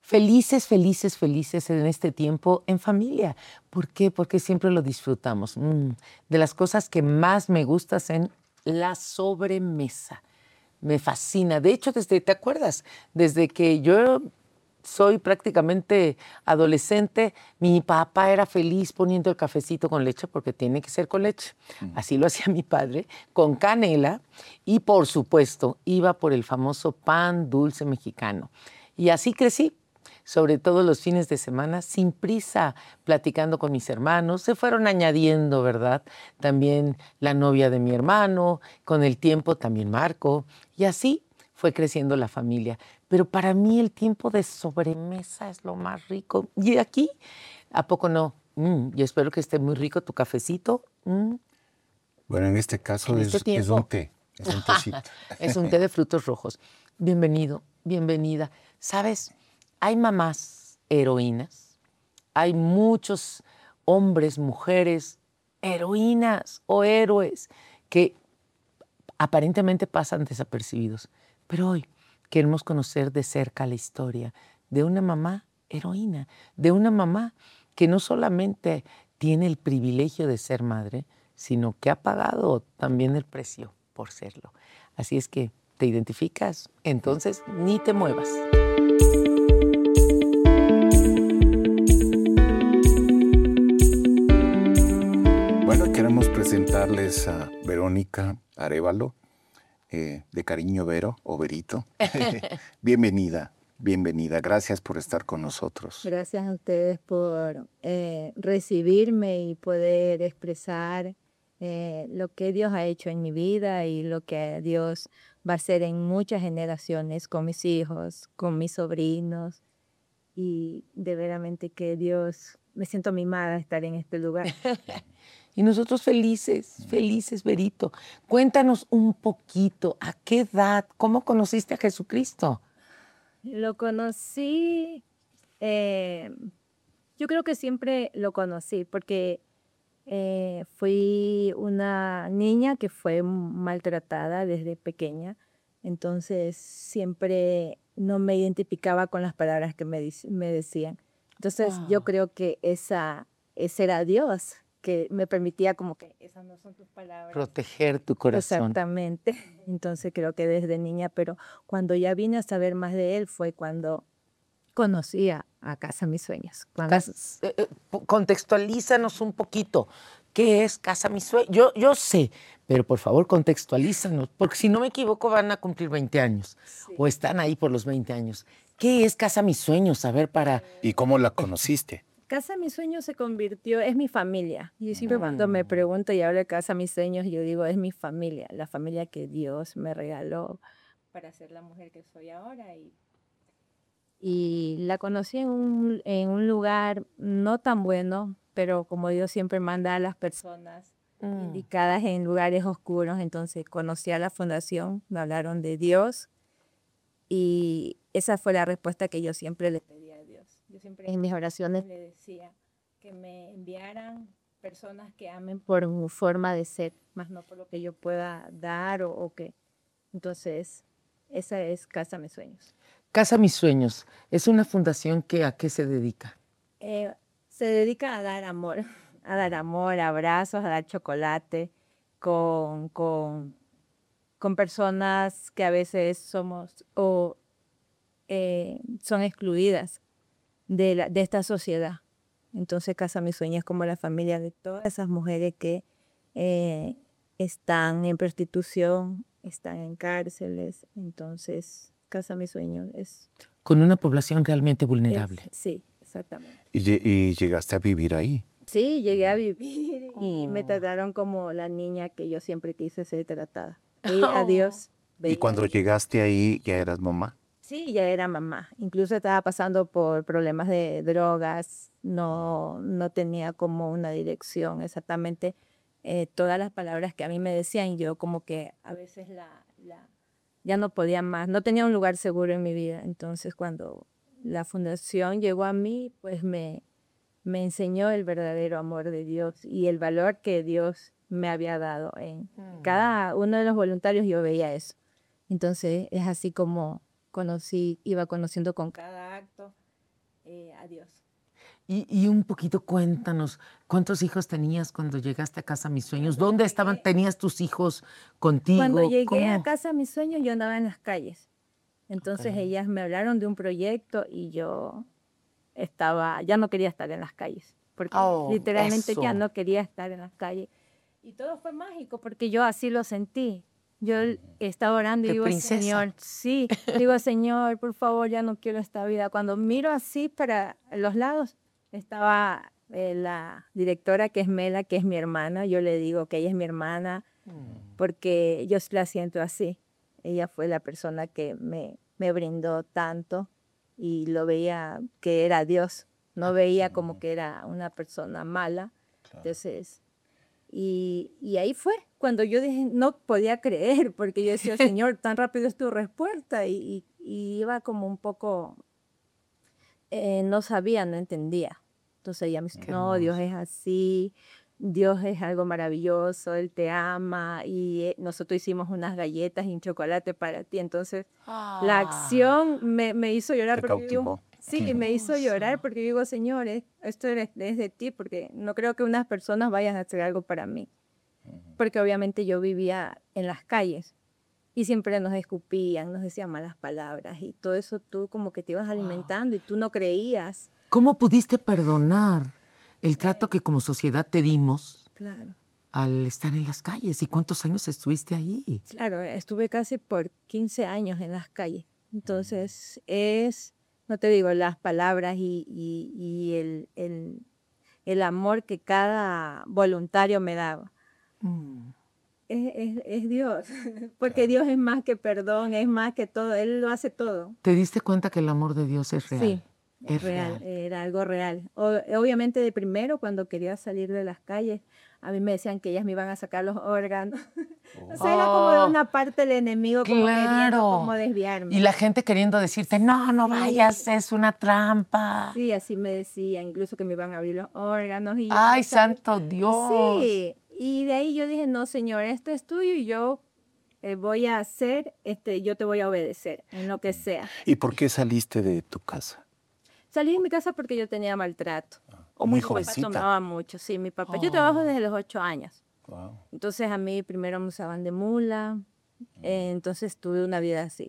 Felices, felices, felices en este tiempo en familia. ¿Por qué? Porque siempre lo disfrutamos. De las cosas que más me gustan es la sobremesa. Me fascina. De hecho, ¿te acuerdas? Desde que yo soy prácticamente adolescente, mi papá era feliz poniendo el cafecito con leche, porque tiene que ser con leche. Así lo hacía mi padre, con canela, y por supuesto, iba por el famoso pan dulce mexicano. Y así crecí, sobre todo los fines de semana, sin prisa, platicando con mis hermanos. Se fueron añadiendo, ¿verdad? También la novia de mi hermano, con el tiempo también Marco, y así fue creciendo la familia. Pero para mí el tiempo de sobremesa es lo más rico. Y aquí, ¿a poco no? Yo espero que esté muy rico tu cafecito. Bueno, en este caso En este es un tiempo. té, es un tecito. Es un té de frutos rojos. Bienvenido, bienvenida. ¿Sabes? Hay mamás heroínas, hay muchos hombres, mujeres, heroínas o héroes que aparentemente pasan desapercibidos. Pero hoy queremos conocer de cerca la historia de una mamá heroína, de una mamá que no solamente tiene el privilegio de ser madre, sino que ha pagado también el precio por serlo. Así es que, ¿te identificas? Entonces, ni te muevas. Bueno, queremos presentarles a Verónica Arévalo, de cariño Vero o Verito. Bienvenida, bienvenida. Gracias por estar con nosotros. Gracias a ustedes por recibirme y poder expresar lo que Dios ha hecho en mi vida y lo que Dios va a hacer en muchas generaciones con mis hijos, con mis sobrinos. Y de veramente que Dios, me siento mimada de estar en este lugar. Y nosotros felices, felices, Verito. Cuéntanos un poquito, ¿a qué edad, cómo conociste a Jesucristo? Lo conocí, yo creo que siempre lo conocí porque fui una niña que fue maltratada desde pequeña, entonces siempre no me identificaba con las palabras que me decían. Entonces yo creo que ese era Dios, que me permitía como que esas no son tus palabras. Proteger tu corazón. Exactamente. Entonces creo que desde niña, pero cuando ya vine a saber más de él fue cuando conocí a Casa Mis Sueños. Contextualízanos un poquito. ¿Qué es Casa Mis Sueños? Yo sé, pero por favor contextualízanos, porque si no me equivoco van a cumplir 20 años, Sí. O están ahí por los 20 años. ¿Qué es Casa Mis Sueños? A ver, para... ¿Y cómo la conociste? Casa Mis Sueños se convirtió, es mi familia. Y siempre cuando me pregunto y hablo de Casa Mis Sueños, yo digo, es mi familia, la familia que Dios me regaló para ser la mujer que soy ahora. Y la conocí en un lugar no tan bueno, pero como Dios siempre manda a las personas indicadas en lugares oscuros, entonces conocí a la fundación, me hablaron de Dios y esa fue la respuesta que yo siempre le pedí a Dios. Yo siempre en mis oraciones le decía que me enviaran personas que amen por mi forma de ser, más no por lo que yo pueda dar o que... Entonces, esa es Casa Mis Sueños. Casa Mis Sueños es una fundación que ¿a qué se dedica? Se dedica a dar amor, abrazos, a dar chocolate con personas que a veces somos o son excluidas de esta sociedad. Entonces Casa Mis Sueños es como la familia de todas esas mujeres que están en prostitución, están en cárceles. Entonces Casa Mis Sueños es... Con una población realmente vulnerable. Sí, exactamente. ¿Y llegaste a vivir ahí? Sí, llegué a vivir y me trataron como la niña que yo siempre quise ser tratada. Y adiós. ¿Y cuando llegaste ahí ya eras mamá? Sí, ya era mamá. Incluso estaba pasando por problemas de drogas. No tenía como una dirección exactamente. Todas las palabras que a mí me decían, yo como que a veces ya no podía más. No tenía un lugar seguro en mi vida. Entonces cuando la fundación llegó a mí, pues me enseñó el verdadero amor de Dios y el valor que Dios me había dado. En cada uno de los voluntarios yo veía eso. Entonces es así como iba conociendo con cada acto a Dios. Y un poquito cuéntanos, ¿cuántos hijos tenías cuando llegaste a Casa Mis Sueños? ¿Dónde estaban? ¿Tenías tus hijos contigo? Cuando llegué ¿Cómo? a Casa Mis Sueños, yo andaba en las calles. Entonces Ok. ellas me hablaron de un proyecto y yo ya no quería estar en las calles, porque Oh, literalmente ya eso. no quería estar en las calles. Y todo fue mágico porque yo así lo sentí. Yo estaba orando y ¡Qué digo, princesa! Señor, sí, digo, Señor, por favor, ya no quiero esta vida. Cuando miro así para los lados, estaba la directora que es Mela, que es mi hermana. Yo le digo que ella es mi hermana porque yo sí la siento así. Ella fue la persona que me brindó tanto y lo veía que era Dios. No veía como que era una persona mala. Entonces, y ahí fue cuando yo dije, no podía creer, porque yo decía, Señor, tan rápido es tu respuesta. Y iba como un poco, no sabía, no entendía. Entonces ella me dice, Qué no, Dios hermoso. es así, Dios es algo maravilloso, Él te ama. Y nosotros hicimos unas galletas y un chocolate para ti. Entonces la Ah, acción me hizo llorar Te porque yo digo, cautivó. sí, qué me hizo llorar hermoso. porque yo digo, Señor, esto es de ti, porque no creo que unas personas vayan a hacer algo para mí. Porque obviamente yo vivía en las calles y siempre nos escupían, nos decían malas palabras y todo eso tú como que te ibas Wow. alimentando y tú no creías. ¿Cómo pudiste perdonar el trato que como sociedad te dimos Claro. al estar en las calles? ¿Y cuántos años estuviste ahí? Claro, estuve casi por 15 años en las calles. Entonces no te digo, las palabras y el amor que cada voluntario me daba. Mm. Es Dios, porque Dios es más que perdón, es más que todo, Él lo hace todo. ¿Te diste cuenta que el amor de Dios es real? Sí, Es real, real. era algo real. Obviamente de primero, cuando quería salir de las calles, a mí me decían que ellas me iban a sacar los órganos. O sea, era como de Oh, una parte del enemigo, como queriendo como claro. Y desviarme. la gente queriendo decirte, no, no Sí, vayas, es una trampa. sí, así me decían, incluso que me iban a abrir los órganos y yo Ay, no sabía. santo Dios. Sí, y de ahí yo dije, no, Señor, esto es tuyo y yo voy a hacer, yo te voy a obedecer en lo que sea. ¿Y por qué saliste de tu casa? Salí de mi casa porque yo tenía maltrato. ¿O muy Mi papá jovencita? tomaba mucho, sí, mi papá. Yo trabajo Oh, desde los 8 años. Wow. Entonces a mí primero me usaban de mula, entonces tuve una vida así.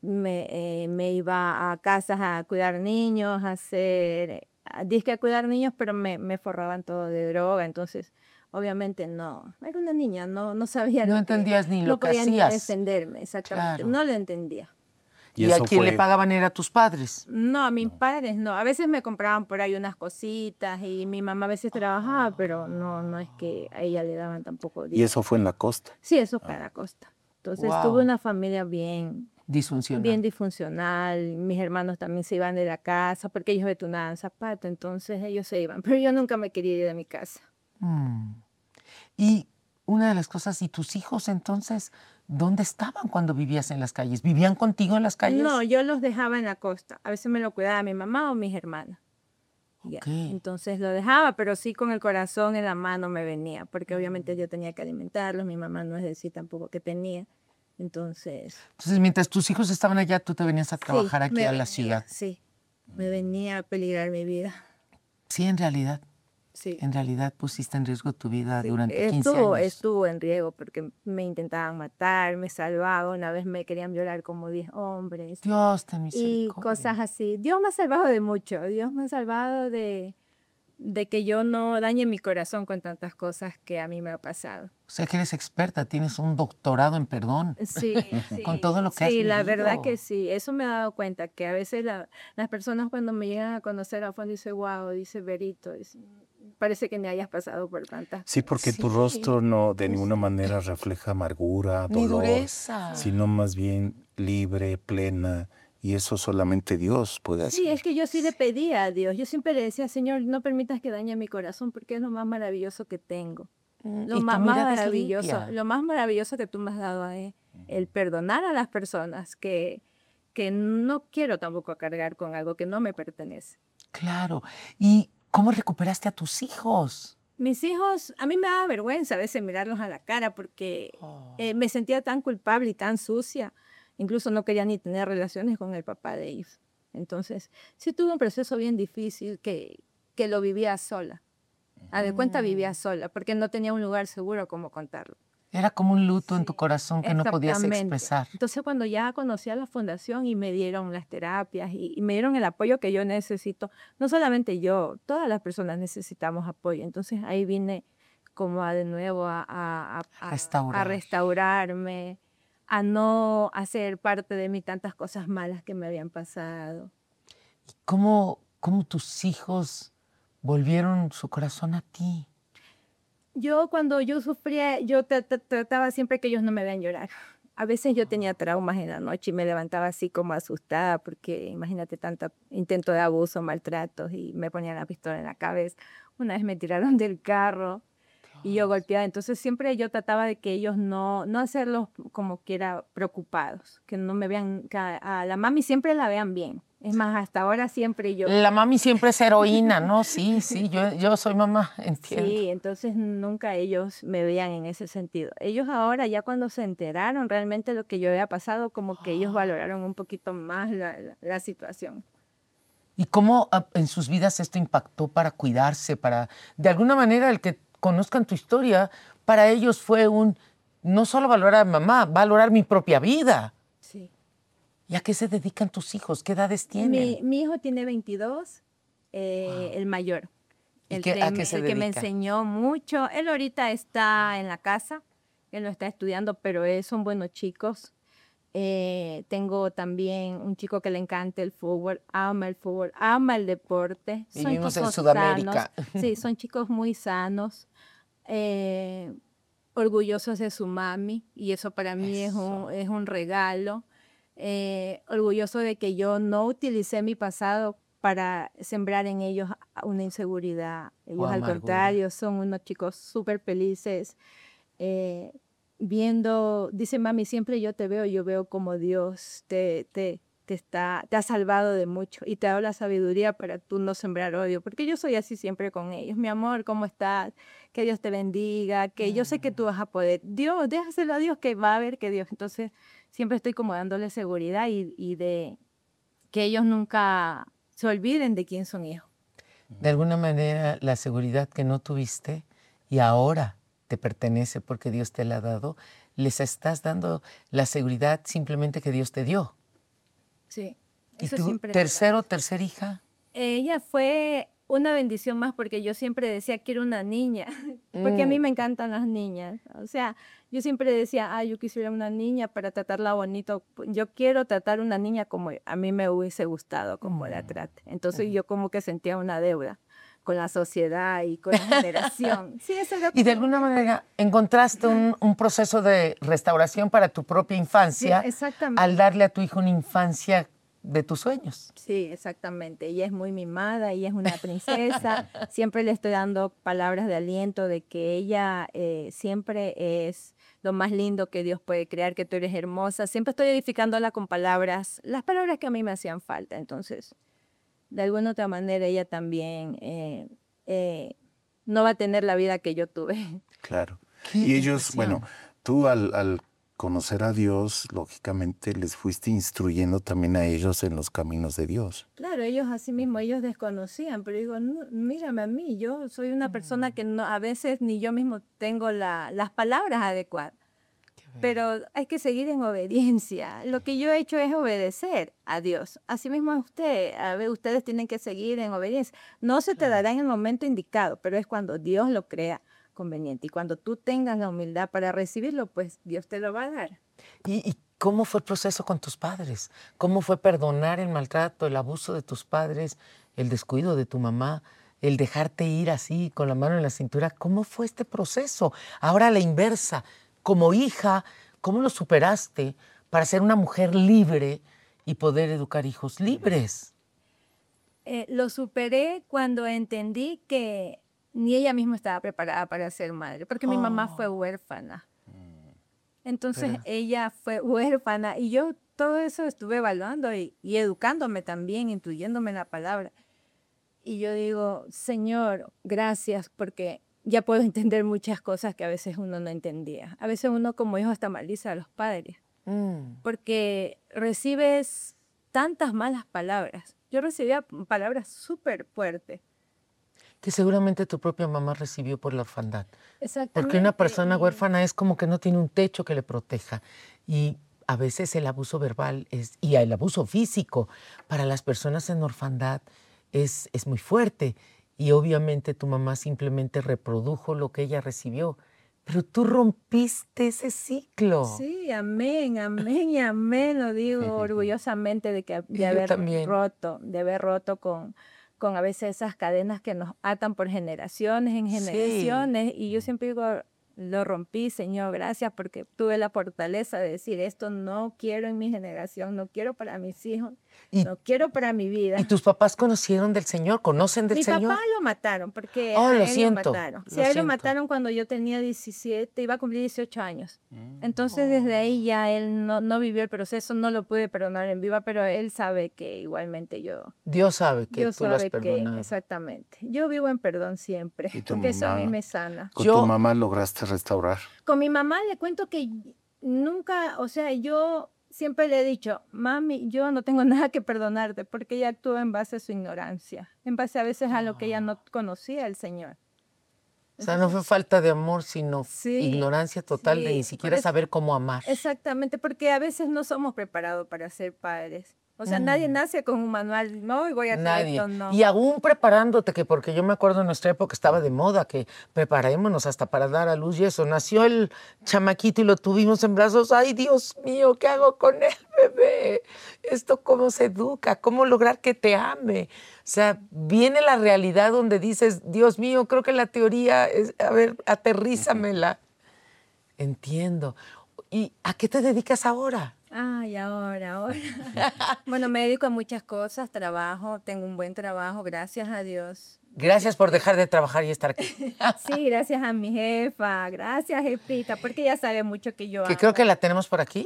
Me iba a casas a cuidar niños, dizque a cuidar niños, pero me forraban todo de droga, entonces obviamente no, era una niña, no sabía no lo que, entendías ni lo no que podía ni hacías. defenderme, exactamente, Claro. no lo entendía. Y Y a eso quien le fue, pagaban era a tus padres. No, a mis padres no. A veces me compraban por ahí unas cositas y mi mamá a veces trabajaba, pero no es que a ella le daban tampoco y dinero. eso fue en la costa. Sí, eso fue a la costa. Entonces tuve Wow. una familia bien Disfuncional. disfuncional. Mis hermanos también se iban de la casa porque ellos betunaban zapatos, entonces ellos se iban. Pero yo nunca me quería ir de mi casa. Mm. Y una de las cosas, ¿y tus hijos entonces dónde estaban cuando vivías en las calles? ¿Vivían contigo en las calles? No, yo los dejaba en la costa. A veces me lo cuidaba mi mamá o mis hermanas. Ya, Ok. entonces lo dejaba, pero sí con el corazón en la mano me venía, porque obviamente yo tenía que alimentarlos, mi mamá no es decir tampoco que tenía. Entonces, Entonces, mientras tus hijos estaban allá, tú te venías a sí, trabajar aquí me a la venía, ciudad. sí, me venía a peligrar mi vida. Sí, Sí, en realidad pusiste en riesgo tu vida sí. durante 15 años. Estuvo en riesgo porque me intentaban matar, me salvaban, una vez me querían violar como 10 hombres Dios ten y misericordia. cosas así. Dios me ha salvado de mucho, Dios me ha salvado de que yo no dañe mi corazón con tantas cosas que a mí me ha pasado. O sea que eres experta, tienes un doctorado en perdón. Sí, Con todo lo que has sí, la vivido. verdad que sí, eso me he dado cuenta, que a veces las personas cuando me llegan a conocer a fondo dicen, wow, dice Berito, parece que ni hayas pasado por tantas. Sí, porque tu Sí. rostro no de ninguna manera refleja amargura, Ni dolor, dureza. sino más bien libre, plena, y eso solamente Dios puede Sí, es hacer. que yo sí le pedía a Dios, yo siempre le decía, Señor, no permitas que dañe mi corazón porque es lo más maravilloso que tengo. Y tu mirada es limpia. Lo más maravilloso que tú me has dado es el perdonar a las personas que no quiero tampoco cargar con algo que no me pertenece. Claro. ¿Y cómo recuperaste a tus hijos? Mis hijos, a mí me daba vergüenza a veces mirarlos a la cara porque Oh. me sentía tan culpable y tan sucia. Incluso no quería ni tener relaciones con el papá de ellos. Entonces, sí tuve un proceso bien difícil que lo vivía sola. A de cuenta vivía sola, porque no tenía un lugar seguro como contarlo. Era como un luto en tu corazón que no podías Exactamente. expresar. Entonces, cuando ya conocí a la fundación y me dieron las terapias y me dieron el apoyo que yo necesito, no solamente yo, todas las personas necesitamos apoyo. Entonces, ahí vine como de nuevo a Restaurar. restaurarme, a no hacer parte de mí tantas cosas malas que me habían pasado. ¿Cómo tus hijos volvieron su corazón a ti? Yo cuando yo sufría, yo trataba siempre que ellos no me vean llorar. A veces yo tenía traumas en la noche y me levantaba así como asustada porque imagínate tanto intento de abuso, maltratos y me ponían la pistola en la cabeza. Una vez me tiraron del carro y yo golpeada. Entonces siempre yo trataba de que ellos no hacerlos como quiera preocupados, que no me vean, que a la mami siempre la vean bien. Es más, hasta ahora siempre yo. La mami siempre es heroína, ¿no? Sí, yo soy mamá, entiendo. Sí, entonces nunca ellos me veían en ese sentido. Ellos ahora ya cuando se enteraron realmente lo que yo había pasado, como que ellos valoraron un poquito más la situación. ¿Y cómo en sus vidas esto impactó para cuidarse, para, de alguna manera, el que conozcan tu historia, para ellos fue no solo valorar a mamá, valorar mi propia vida? Sí. ¿Y a qué se dedican tus hijos? ¿Qué edades tienen? Mi hijo tiene 22, el mayor. ¿Y El a qué se el que me dedica? enseñó mucho. Él ahorita está en la casa, él no está estudiando, pero son buenos chicos. Tengo también un chico que le encanta el fútbol, ama el deporte. Vivimos en chicos Sudamérica. sanos, sí, son chicos muy sanos, orgullosos de su mami, y eso para mí es un regalo. Orgulloso de que yo no utilicé mi pasado para sembrar en ellos una inseguridad. Ellos al amargura. contrario son unos chicos súper felices. Dice mami, siempre yo veo como Dios te ha salvado de mucho y te ha dado la sabiduría para tú no sembrar odio, porque yo soy así siempre con ellos. Mi amor, ¿cómo estás? Que Dios te bendiga, que yo sé que tú vas a poder. Dios, déjaselo a Dios, que va a ver que Dios. Entonces, siempre estoy como dándole seguridad y de que ellos nunca se olviden de quién son hijos. De alguna manera, la seguridad que no tuviste y ahora te pertenece porque Dios te la ha dado, les estás dando la seguridad simplemente que Dios te dio. Sí. ¿Y Eso tú, siempre tercera hija? Ella fue una bendición más porque yo siempre decía que era una niña, porque a mí me encantan las niñas. O sea, yo siempre decía, yo quisiera una niña para tratarla bonito. Yo quiero tratar una niña como a mí me hubiese gustado como la trate. Entonces yo como que sentía una deuda con la sociedad y con la generación. Sí, eso era Y de como- alguna manera encontraste un proceso de restauración para tu propia infancia Sí, exactamente. al darle a tu hijo una infancia de tus sueños. Sí, exactamente. Ella es muy mimada, ella es una princesa. Siempre le estoy dando palabras de aliento de que ella siempre es lo más lindo que Dios puede crear, que tú eres hermosa. Siempre estoy edificándola con palabras, las palabras que a mí me hacían falta. Entonces, de alguna otra manera, ella también no va a tener la vida que yo tuve. Claro. Qué Y ellos, emoción. bueno, tú al conocer a Dios, lógicamente les fuiste instruyendo también a ellos en los caminos de Dios. Claro, ellos así mismo, ellos desconocían, pero digo, "No, mírame a mí, yo soy una persona que no, a veces ni yo mismo tengo las palabras adecuadas, pero hay que seguir en obediencia. Lo que yo he hecho es obedecer a Dios. Así mismo a usted, a ver, ustedes tienen que seguir en obediencia. No se te dará en el momento indicado, pero es cuando Dios lo crea conveniente. Y cuando tú tengas la humildad para recibirlo, pues Dios te lo va a dar. ¿Y cómo fue el proceso con tus padres? ¿Cómo fue perdonar el maltrato, el abuso de tus padres, el descuido de tu mamá, el dejarte ir así con la mano en la cintura? ¿Cómo fue este proceso? Ahora a la inversa, como hija, ¿cómo lo superaste para ser una mujer libre y poder educar hijos libres? Lo superé cuando entendí que ni ella misma estaba preparada para ser madre, porque mi mamá fue huérfana. Entonces Pero- ella fue huérfana y yo todo eso estuve evaluando y educándome también, instruyéndome en la palabra. Y yo digo, Señor, gracias porque ya puedo entender muchas cosas que a veces uno no entendía. A veces uno como hijo hasta maldice a los padres Mm. porque recibes tantas malas palabras. Yo recibía palabras súper fuertes. Que seguramente tu propia mamá recibió por la orfandad. Exactamente. Porque una persona huérfana es como que no tiene un techo que le proteja. Y a veces el abuso verbal y el abuso físico para las personas en orfandad es muy fuerte. Y obviamente tu mamá simplemente reprodujo lo que ella recibió. Pero tú rompiste ese ciclo. Sí, amén, amén y amén, lo digo orgullosamente de haber roto con a veces esas cadenas que nos atan por generaciones en generaciones. Y yo siempre digo, lo rompí, Señor, gracias, porque tuve la fortaleza de decir, esto no quiero en mi generación, no quiero para mis hijos, no quiero para mi vida. ¿Y tus papás conocieron del Señor? ¿Conocen del Señor? Mi papá lo mataron, porque a él lo mataron. Sí, a él lo mataron cuando yo tenía 17, iba a cumplir 18 años. Entonces desde ahí ya él no vivió el proceso, no lo pude perdonar en viva, pero él sabe que igualmente Dios sabe que Dios tú lo has sabe perdonado. que, exactamente. Yo vivo en perdón siempre, porque eso a mí me sana. ¿Con tu mamá lograste restaurar? Con mi mamá le cuento que nunca, o sea, yo siempre le he dicho, mami, yo no tengo nada que perdonarte, porque ella actúa en base a su ignorancia, en base a veces a lo que ella no conocía al Señor. O sea, no fue falta de amor, sino ignorancia total de ni siquiera saber cómo amar. Exactamente, porque a veces no somos preparados para ser padres. O sea, nadie nace con un manual, no, y voy a hacer esto, no. Y aún preparándote, porque yo me acuerdo en nuestra época estaba de moda que preparémonos hasta para dar a luz y eso. Nació el chamaquito y lo tuvimos en brazos. ¡Ay, Dios mío, qué hago con el bebé! ¿Esto cómo se educa? ¿Cómo lograr que te ame? O sea, viene la realidad donde dices, Dios mío, creo que la teoría es, a ver, aterrízamela. Entiendo. ¿Y a qué te dedicas ahora? Ay, ahora. Bueno, me dedico a muchas cosas, trabajo, tengo un buen trabajo, gracias a Dios. Gracias por dejar de trabajar y estar aquí. Sí, gracias a mi jefa, gracias jefita, porque ella sabe mucho que yo amo. Que creo que la tenemos por aquí.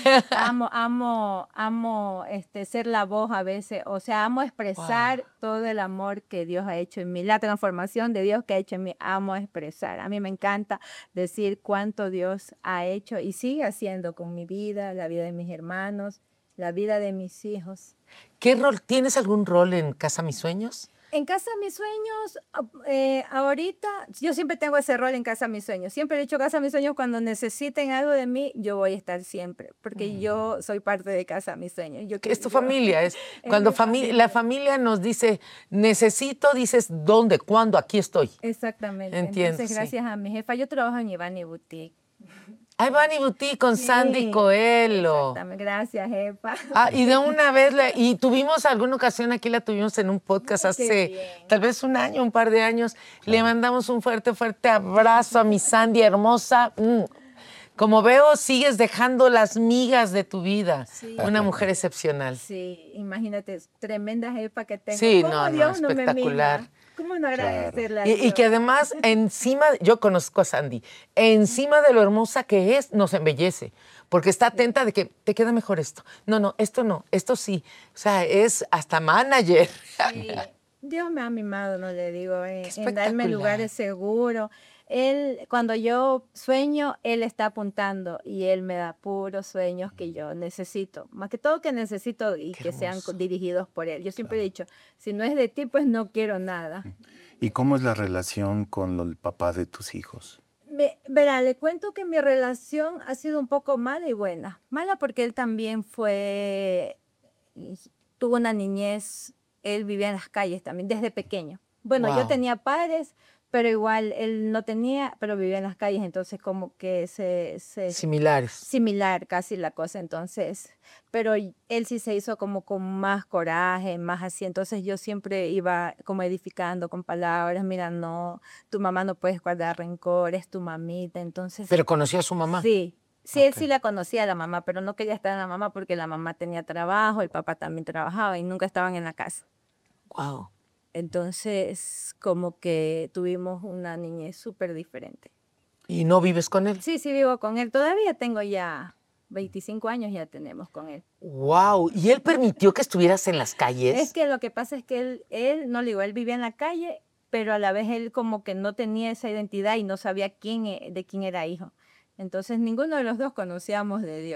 Amo ser la voz a veces, o sea, amo expresar todo el amor que Dios ha hecho en mí, la transformación de Dios que ha hecho en mí, amo expresar. A mí me encanta decir cuánto Dios ha hecho y sigue haciendo con mi vida, la vida de mis hermanos, la vida de mis hijos. ¿Qué rol? ¿Tienes algún rol en Casa Mis Sueños? En Casa Mis Sueños, ahorita, yo siempre tengo ese rol en Casa Mis Sueños. Siempre he dicho Casa Mis Sueños, cuando necesiten algo de mí, yo voy a estar siempre, porque yo soy parte de Casa Mis Sueños. Es tu familia. Cuando la familia nos dice, necesito, dices, ¿dónde? ¿Cuándo? Aquí estoy. Exactamente. Entiendo. Entonces, gracias a mi jefa. Yo trabajo en Ivani Boutique. Ivani Boutique con Sandy Coelho. Exactamente, gracias, jefa. Y de una vez, y tuvimos alguna ocasión, aquí la tuvimos en un podcast hace tal vez un año, un par de años. Le mandamos un fuerte, fuerte abrazo a mi Sandy hermosa. Como veo, sigues dejando las migas de tu vida. Sí. Una mujer excepcional. Sí, imagínate, tremenda jefa que tengo. Sí, Dios espectacular. No me mima? ¿Cómo no agradecerla? Y que además, yo conozco a Sandy, encima de lo hermosa que es, nos embellece, porque está atenta de que te queda mejor esto. No, esto sí. O sea, es hasta manager. Sí. Dios me ha mimado, no le digo, en darme lugares seguros. Él, cuando yo sueño, él está apuntando y él me da puros sueños que yo necesito. Más que todo que necesito y que sean dirigidos por él. Yo siempre he dicho, si no es de ti, pues no quiero nada. ¿Y cómo es la relación con el papá de tus hijos? Verá, le cuento que mi relación ha sido un poco mala y buena. Mala porque él también tuvo una niñez, él vivía en las calles también desde pequeño. Bueno, yo tenía padres, pero igual él no tenía, pero vivía en las calles, entonces como que similar casi la cosa, entonces, pero él sí se hizo como con más coraje, más así, entonces yo siempre iba como edificando con palabras, mira, no, tu mamá no puedes guardar rencor, es tu mamita, entonces. ¿Pero conoció a su mamá? Sí. Sí, él sí la conocía a la mamá, pero no quería estar en la mamá porque la mamá tenía trabajo, el papá también trabajaba y nunca estaban en la casa. Wow. Entonces, como que tuvimos una niñez súper diferente. ¿Y no vives con él? Sí, vivo con él. Todavía tengo ya 25 años, ya tenemos con él. ¡Wow! ¿Y él permitió que estuvieras en las calles? Es que lo que pasa es que él no le digo, él vivía en la calle, pero a la vez él como que no tenía esa identidad y no sabía de quién era hijo. Entonces, ninguno de los dos conocíamos de Dios.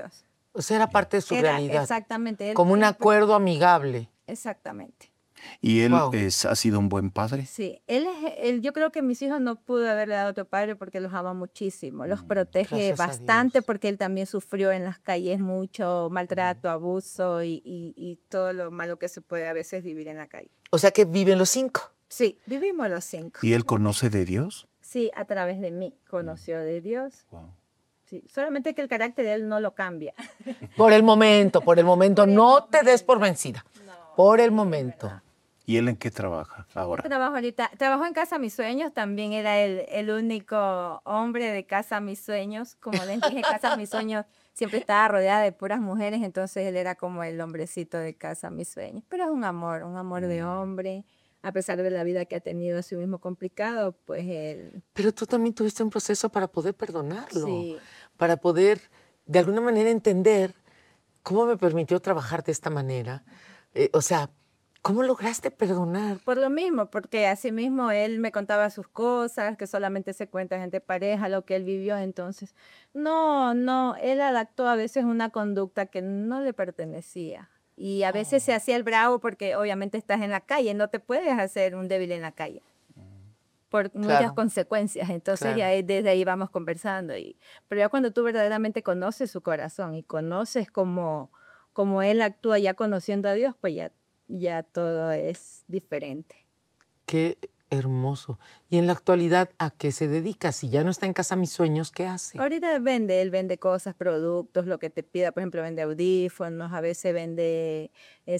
O sea, era parte de su realidad. Exactamente. Como un acuerdo amigable. Exactamente. ¿Y él Wow. ha sido un buen padre? Sí, yo creo que mis hijos no pudo haberle dado otro padre porque los ama muchísimo, los protege Gracias a bastante Dios. porque él también sufrió en las calles mucho maltrato, abuso y todo lo malo que se puede a veces vivir en la calle. O sea que viven los 5. Sí, vivimos los 5. ¿Y él conoce de Dios? Sí, a través de mí conoció de Dios. Wow. Sí, solamente que el carácter de él no lo cambia. Por el momento, Por el no te des por momento. vencida. No, Por el sí, es momento. verdad. ¿Y él en qué trabaja ahora? Trabajo ahorita, trabajo en Casa Mis Sueños, también era el único hombre de Casa Mis Sueños, como les dije, Casa Mis Sueños siempre estaba rodeada de puras mujeres, entonces él era como el hombrecito de Casa Mis Sueños, pero es un amor de hombre, a pesar de la vida que ha tenido así mismo complicado, pues él, Pero tú también tuviste un proceso para poder perdonarlo, sí, para poder de alguna manera entender cómo me permitió trabajar de esta manera. O sea, ¿cómo lograste perdonar? por lo mismo, porque así mismo él me contaba sus cosas, que solamente se cuentan entre pareja, lo que él vivió, entonces, no, él adaptó a veces una conducta que no le pertenecía. Y a veces se hacía el bravo porque obviamente estás en la calle, no te puedes hacer un débil en la calle por muchas Claro, consecuencias. Entonces claro. ya desde ahí vamos conversando. Pero ya cuando tú verdaderamente conoces su corazón y conoces cómo él actúa ya conociendo a Dios, pues ya todo es diferente. Qué hermoso. Y en la actualidad, ¿a qué se dedica? Si ya no está en Casa Mis Sueños, ¿qué hace? Ahorita él vende cosas, productos, lo que te pida, por ejemplo, vende audífonos, a veces vende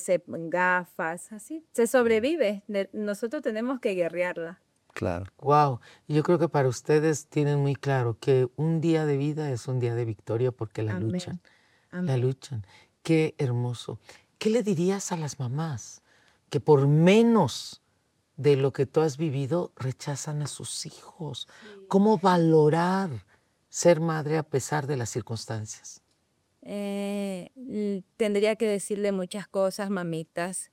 gafas, así. Se sobrevive. Nosotros tenemos que guerrearla. Claro. Wow. Y yo creo que para ustedes tienen muy claro que un día de vida es un día de victoria porque la Amén. luchan. La Amén. luchan. Qué hermoso. ¿Qué le dirías a las mamás que por menos de lo que tú has vivido rechazan a sus hijos? ¿Cómo valorar ser madre a pesar de las circunstancias? Tendría que decirle muchas cosas, mamitas.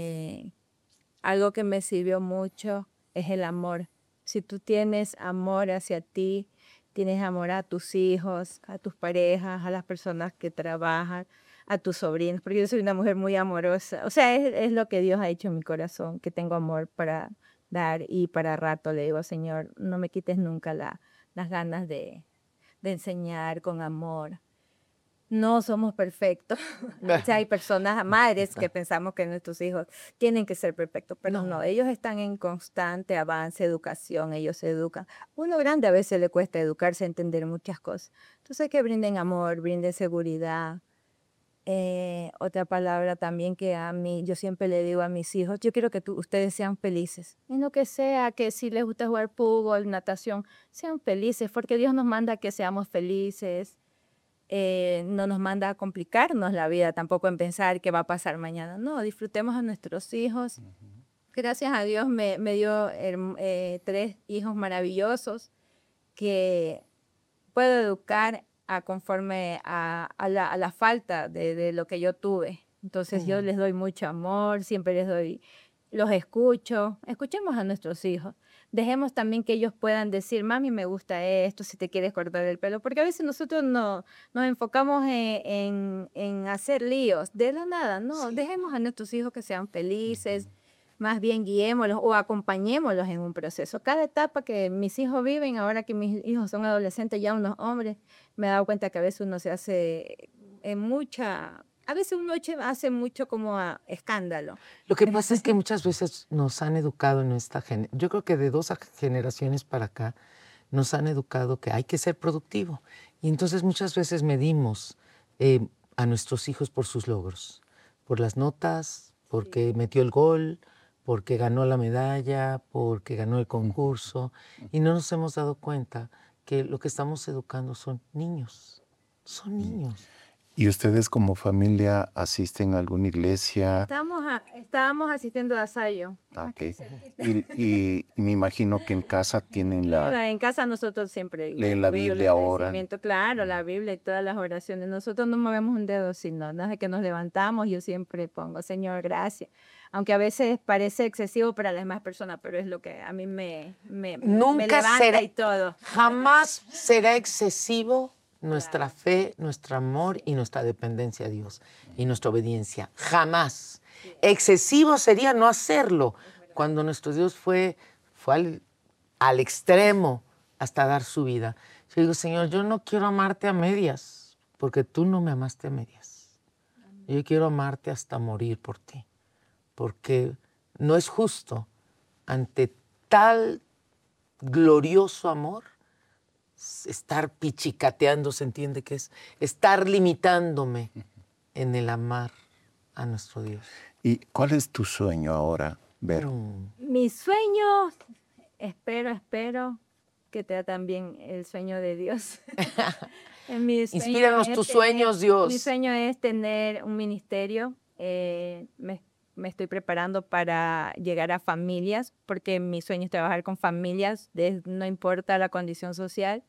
Algo que me sirvió mucho es el amor. Si tú tienes amor hacia ti, tienes amor a tus hijos, a tus parejas, a las personas que trabajan, a tus sobrinos, porque yo soy una mujer muy amorosa. O sea, es lo que Dios ha hecho en mi corazón, que tengo amor para dar y para rato le digo, Señor, no me quites nunca las ganas de enseñar con amor. No somos perfectos. O sea, hay personas, madres, que pensamos que nuestros hijos tienen que ser perfectos, pero no, ellos están en constante avance, educación, ellos se educan. Uno grande a veces le cuesta educarse, entender muchas cosas. Entonces, que brinden amor, brinden seguridad. Otra palabra también que yo siempre le digo a mis hijos, yo quiero que ustedes sean felices. En lo que sea, que si les gusta jugar fútbol, natación, sean felices, porque Dios nos manda que seamos felices. No nos manda a complicarnos la vida tampoco en pensar qué va a pasar mañana. No, disfrutemos a nuestros hijos. Gracias a Dios me dio 3 hijos maravillosos que puedo educar conforme a la falta de lo que yo tuve. Entonces yo les doy mucho amor, siempre los escucho. Escuchemos a nuestros hijos. Dejemos también que ellos puedan decir, mami, me gusta esto, si te quieres cortar el pelo, porque a veces nosotros nos enfocamos en hacer líos, de la nada, no, dejemos a nuestros hijos que sean felices, más bien guiémoslos o acompañémoslos en un proceso. Cada etapa que mis hijos viven, ahora que mis hijos son adolescentes, ya unos hombres, me he dado cuenta que a veces uno se hace a veces uno hace mucho como escándalo. Lo que pasa es que muchas veces nos han educado en esta generación, yo creo que de 2 generaciones para acá, nos han educado que hay que ser productivo. Y entonces muchas veces medimos a nuestros hijos por sus logros, por las notas, porque metió el gol, porque ganó la medalla, porque ganó el concurso. Y no nos hemos dado cuenta que lo que estamos educando son niños. Son niños. ¿Y ustedes como familia asisten a alguna iglesia? Estábamos asistiendo a Sayo. Ok. Y me imagino que en casa tienen En casa nosotros siempre leen la Biblia, oran. Claro, la Biblia y todas las oraciones. Nosotros no movemos un dedo, sino desde que nos levantamos yo siempre pongo, Señor, gracias. Aunque a veces parece excesivo para las demás personas, pero es lo que a mí me Nunca levanta será, y todo. jamás será excesivo nuestra fe, nuestro amor y nuestra dependencia a Dios y nuestra obediencia. Jamás. Excesivo sería no hacerlo cuando nuestro Dios fue al extremo hasta dar su vida. Yo digo, Señor, yo no quiero amarte a medias porque tú no me amaste a medias. Yo quiero amarte hasta morir por ti, porque no es justo ante tal glorioso amor estar pichicateando, se entiende que es estar limitándome en el amar a nuestro Dios. ¿Y cuál es tu sueño ahora, Vero? Mi sueño, espero que sea también el sueño de Dios. Inspíranos tus sueños, Dios. Mi sueño es tener un ministerio. Me estoy preparando para llegar a familias, porque mi sueño es trabajar con familias, no importa la condición social.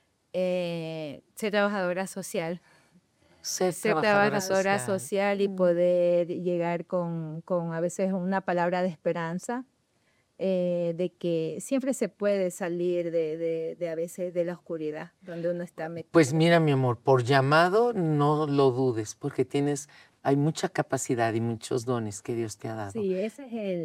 Ser trabajadora social. Ser trabajadora social y poder llegar con a veces una palabra de esperanza, de que siempre se puede salir de a veces de la oscuridad donde uno está metido. Pues mira, mi amor, por llamado no lo dudes, porque hay mucha capacidad y muchos dones que Dios te ha dado. Sí, ese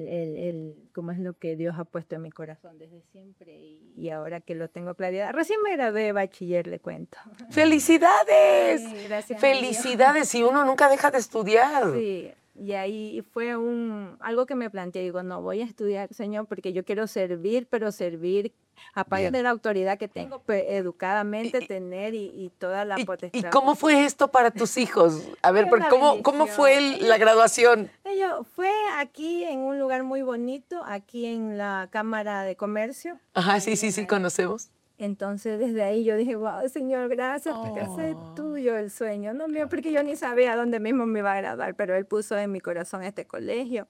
es como es lo que Dios ha puesto en mi corazón desde siempre, y ahora que lo tengo claridad. Recién me gradué de bachiller, le cuento. ¡Felicidades! Sí, gracias. ¡Felicidades! Y uno nunca deja de estudiar. Sí, y ahí fue algo que me planteé. Digo, no, voy a estudiar, Señor, porque yo quiero servir, pero servir aparte de la autoridad que tengo, pues, educadamente tener y toda la potestad. ¿Y cómo fue esto para tus hijos? A ver, ¿cómo fue la graduación? Fue aquí en un lugar muy bonito, aquí en la Cámara de Comercio. Ajá, sí, conocemos. Entonces, desde ahí yo dije, wow, Señor, gracias, porque hace tuyo el sueño, no mío, porque yo ni sabía dónde mismo me iba a graduar, pero Él puso en mi corazón este colegio,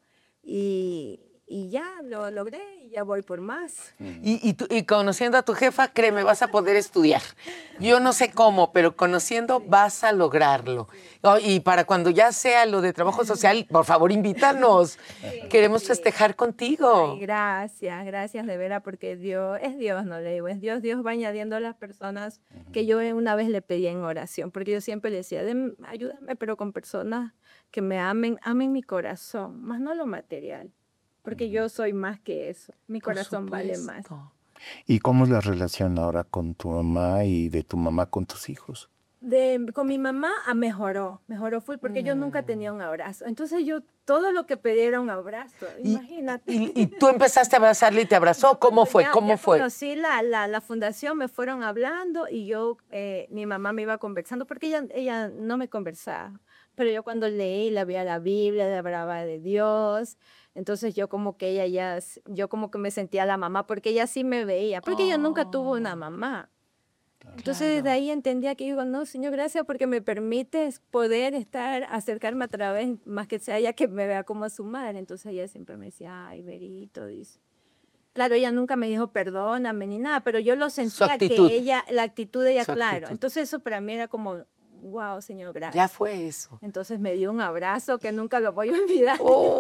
y ya lo logré, y ya voy por más. Y conociendo a tu jefa, créeme, vas a poder estudiar. Yo no sé cómo, pero conociendo vas a lograrlo. Y para cuando ya sea lo de trabajo social, por favor, invítanos. Queremos festejar contigo. Ay, gracias de veras, porque Dios es Dios, no le digo, es Dios. Dios va añadiendo a las personas que yo una vez le pedí en oración, porque yo siempre le decía, ayúdame, pero con personas que me amen mi corazón, más no lo material. Porque yo soy más que eso. Mi corazón vale más. ¿Y cómo es la relación ahora con tu mamá y de tu mamá con tus hijos? Con mi mamá mejoró full, porque yo nunca tenía un abrazo. Entonces todo lo que pedía era un abrazo, imagínate. ¿Y tú empezaste a abrazarle y te abrazó? ¿Cómo fue? ¿Cómo fue? Conocí la fundación, me fueron hablando y mi mamá me iba conversando, porque ella no me conversaba. Pero yo cuando leí, la veía la Biblia, le hablaba de Dios. Entonces yo como que yo como que me sentía la mamá, porque ella sí me veía, porque ella nunca tuvo una mamá. Entonces desde ahí entendía que digo, no, Señor, gracias porque me permites poder acercarme a través, más que sea ella que me vea como su madre. Entonces ella siempre me decía, ay, Verito, dice. Claro, ella nunca me dijo perdóname ni nada, pero yo lo sentía que la actitud de ella, claro. Entonces eso para mí era como, wow, Señor, gracias. Ya fue eso. Entonces me dio un abrazo que nunca lo voy a olvidar.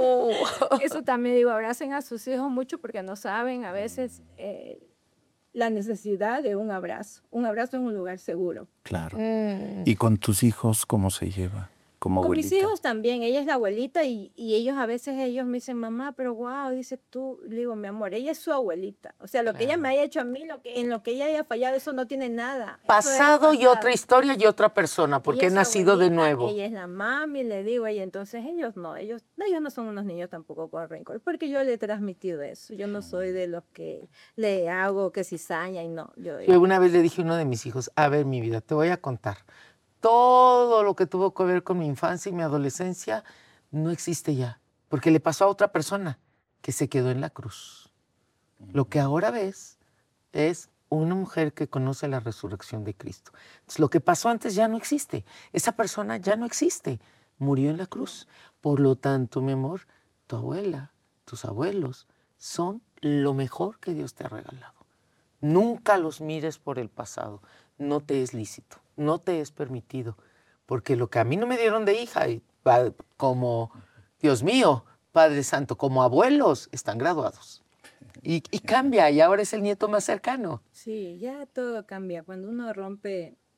Eso también digo, abracen a sus hijos mucho, porque no saben a veces la necesidad de un abrazo. Un abrazo en un lugar seguro. Claro. ¿Y con tus hijos cómo se lleva? Como con abuelita. Mis hijos también, ella es la abuelita, y ellos a veces me dicen, mamá, pero wow, dice tú, le digo, mi amor, ella es su abuelita. O sea, lo que ella me haya hecho a mí, en lo que ella haya fallado, eso no tiene nada. Pasado y otra historia y otra persona, porque he nacido de nuevo. Ella es la mami, le digo, y entonces ellos no son unos niños tampoco con rencor, porque yo le he transmitido eso. Yo no soy de los que le hago que cizaña y no. Yo una vez le dije a uno de mis hijos, a ver, mi vida, te voy a contar. Todo lo que tuvo que ver con mi infancia y mi adolescencia no existe ya, porque le pasó a otra persona que se quedó en la cruz. Lo que ahora ves es una mujer que conoce la resurrección de Cristo. Entonces, lo que pasó antes ya no existe. Esa persona ya no existe. Murió en la cruz. Por lo tanto, mi amor, tu abuela, tus abuelos son lo mejor que Dios te ha regalado. Nunca los mires por el pasado. No te es lícito. No te es permitido, porque lo que a mí no me dieron de hija, como, Dios mío, Padre Santo, como abuelos, están graduados. Y cambia, y ahora es el nieto más cercano. Sí, ya todo cambia. Cuando uno rompe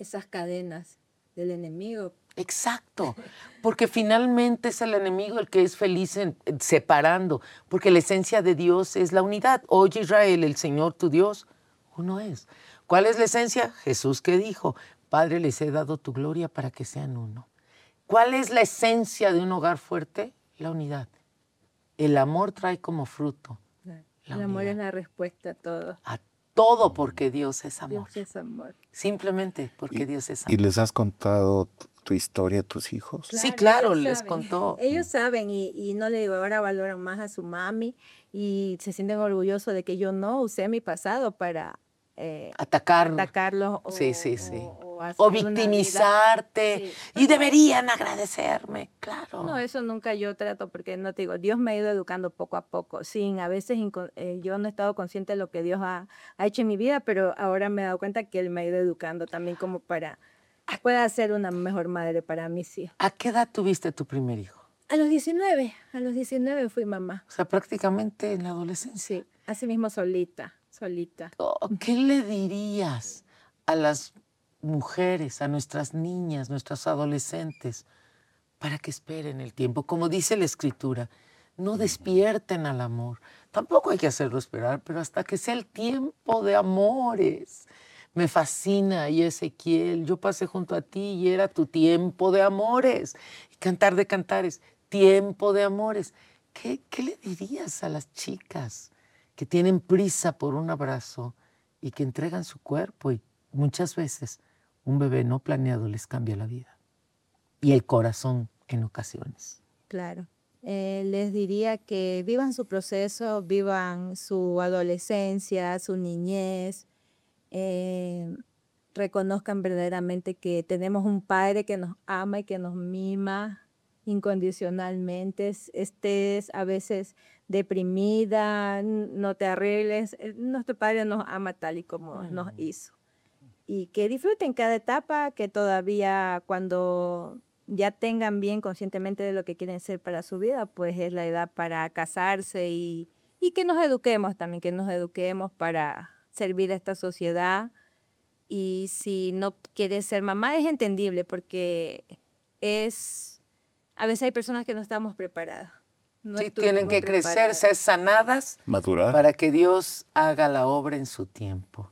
esas cadenas del enemigo. Exacto, porque finalmente es el enemigo el que es feliz separando, porque la esencia de Dios es la unidad. Oye Israel, el Señor tu Dios, uno es. ¿Cuál es la esencia? Jesús que dijo, Padre, les he dado tu gloria para que sean uno. ¿Cuál es la esencia de un hogar fuerte? La unidad. El amor trae como fruto la El amor unidad. es la respuesta a todo. A todo porque Dios es amor. Dios es amor. Simplemente porque Dios es amor. ¿Y les has contado tu historia a tus hijos? Sí, claro, ellos les saben. contó. Ellos saben y no le digo, ahora valoran más a su mami y se sienten orgullosos de que yo no usé mi pasado para atacarlos o, Sí. o hacer O una vida. victimizarte. Sí. Y deberían agradecerme, claro. No, eso nunca yo trato porque no te digo, Dios me ha ido educando poco a poco. Sin a veces yo no he estado consciente de lo que Dios ha hecho en mi vida, pero ahora me he dado cuenta que Él me ha ido educando también como para pueda ser una mejor madre para mis hijos. ¿A qué edad tuviste tu primer hijo? A los 19 fui mamá. O sea, prácticamente en la adolescencia. Sí, así mismo solita. ¿Qué le dirías a las mujeres, a nuestras niñas, nuestras adolescentes, para que esperen el tiempo? Como dice la Escritura, no despierten al amor. Tampoco hay que hacerlo esperar, pero hasta que sea el tiempo de amores. Me fascina, y Ezequiel, yo pasé junto a ti y era tu tiempo de amores. Y Cantar de Cantares, tiempo de amores. ¿Qué le dirías a las chicas que tienen prisa por un abrazo y que entregan su cuerpo? Y muchas veces un bebé no planeado les cambia la vida. Y el corazón en ocasiones. Claro. Les diría que vivan su proceso, vivan su adolescencia, su niñez, reconozcan verdaderamente que tenemos un Padre que nos ama y que nos mima incondicionalmente. Estés a veces deprimida, no te arregles, nuestro Padre nos ama tal y como nos hizo. Y que disfruten cada etapa, que todavía cuando ya tengan bien conscientemente de lo que quieren ser para su vida, pues es la edad para casarse y que nos eduquemos también, que nos eduquemos para servir a esta sociedad. Y si no quieres ser mamá es entendible porque a veces hay personas que no estamos preparadas. No Sí, tienen que crecer, ser sanadas, Madurar. para que Dios haga la obra en su tiempo.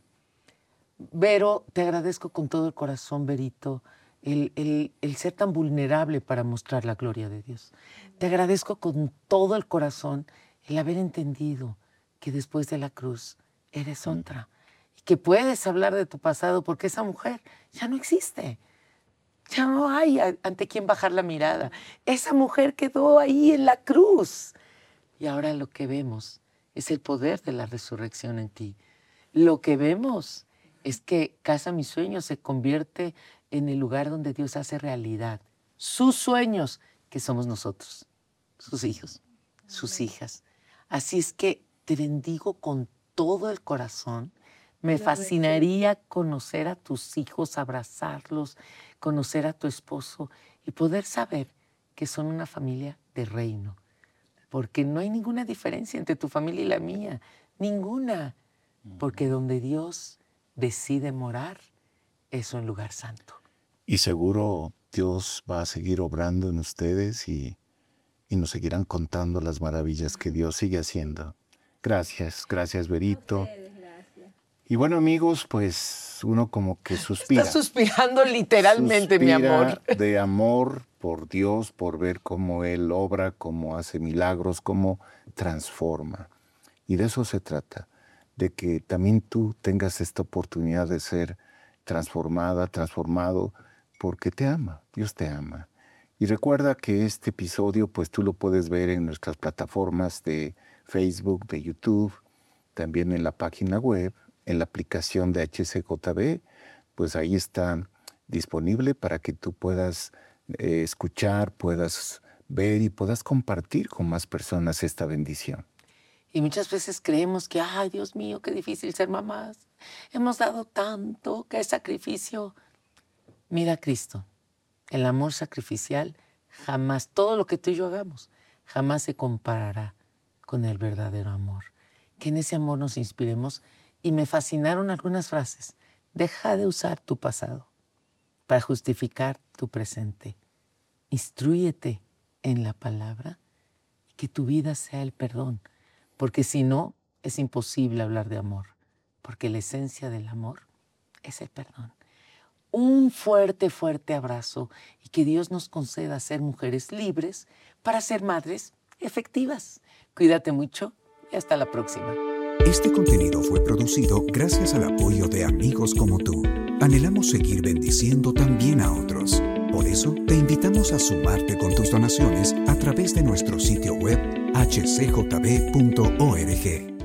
Vero, te agradezco con todo el corazón, Verito, el ser tan vulnerable para mostrar la gloria de Dios. Te agradezco con todo el corazón el haber entendido que después de la cruz eres otra y que puedes hablar de tu pasado porque esa mujer ya no existe. Ya no hay ante quién bajar la mirada. Esa mujer quedó ahí en la cruz. Y ahora lo que vemos es el poder de la resurrección en ti. Lo que vemos es que Casa Mis Sueños se convierte en el lugar donde Dios hace realidad sus sueños, que somos nosotros, sus hijos, sus hijas. Así es que te bendigo con todo el corazón. Me fascinaría conocer a tus hijos, abrazarlos, conocer a tu esposo y poder saber que son una familia de reino. Porque no hay ninguna diferencia entre tu familia y la mía. Ninguna. Porque donde Dios decide morar es un lugar santo. Y seguro Dios va a seguir obrando en ustedes y nos seguirán contando las maravillas que Dios sigue haciendo. Gracias, Verito. Y bueno, amigos, pues uno como que suspira. Estás suspirando literalmente, mi amor. De amor por Dios, por ver cómo Él obra, cómo hace milagros, cómo transforma. Y de eso se trata, de que también tú tengas esta oportunidad de ser transformada, transformado, porque te ama, Dios te ama. Y recuerda que este episodio, pues tú lo puedes ver en nuestras plataformas de Facebook, de YouTube, también en la página web, en la aplicación de HCJB, pues ahí está disponible para que tú puedas escuchar, puedas ver y puedas compartir con más personas esta bendición. Y muchas veces creemos que, ay, Dios mío, qué difícil ser mamás. Hemos dado tanto, qué sacrificio. Mira a Cristo, el amor sacrificial jamás, todo lo que tú y yo hagamos, jamás se comparará con el verdadero amor. Que en ese amor nos inspiremos. Y me fascinaron algunas frases. Deja de usar tu pasado para justificar tu presente. Instrúyete en la palabra y que tu vida sea el perdón, porque si no, es imposible hablar de amor, porque la esencia del amor es el perdón. Un fuerte, fuerte abrazo y que Dios nos conceda ser mujeres libres para ser madres efectivas. Cuídate mucho y hasta la próxima. Este contenido fue producido gracias al apoyo de amigos como tú. Anhelamos seguir bendiciendo también a otros. Por eso, te invitamos a sumarte con tus donaciones a través de nuestro sitio web hcjb.org.